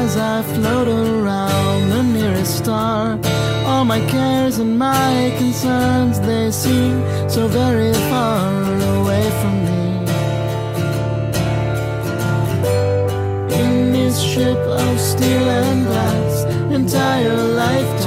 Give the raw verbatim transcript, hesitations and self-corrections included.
as I float around the nearest star. All my cares and my concerns, they seem so very far away from me. In this ship of steel and glass, entire life